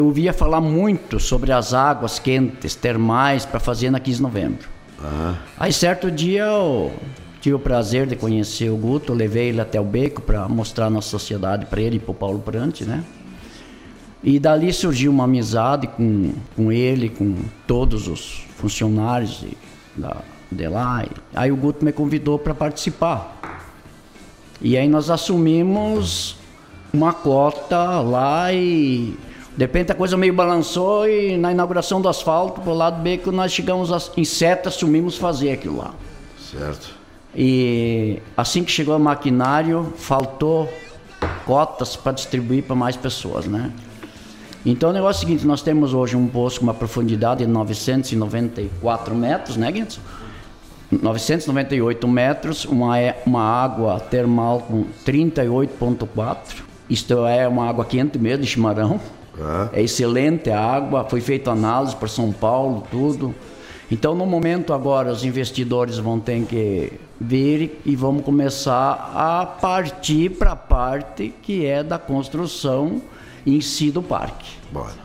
Eu ouvia falar muito sobre as águas quentes, termais, para fazer na 15 de novembro. Aí certo dia eu tive o prazer de conhecer o Guto, levei ele até o beco para mostrar a nossa sociedade para ele e para o Paulo Prante, né? E dali surgiu uma amizade com ele, com todos os funcionários de lá. Aí o Guto me convidou para participar. E aí nós assumimos uma cota lá e de repente a coisa meio balançou e na inauguração do asfalto, pro lado do beco, nós chegamos em seta, assumimos fazer aquilo lá. Certo. E assim que chegou o maquinário, faltou cotas para distribuir para mais pessoas, né? Então o negócio é o seguinte, nós temos hoje um poço com uma profundidade de 994 metros, né, Guinso? 998 metros, uma água termal com 38,4. Isto é uma água quente mesmo, de chimarrão. É excelente a água, foi feita análise por São Paulo, tudo. Então no momento agora os investidores vão ter que vir e vamos começar a partir para a parte que é da construção em si do parque. Bora.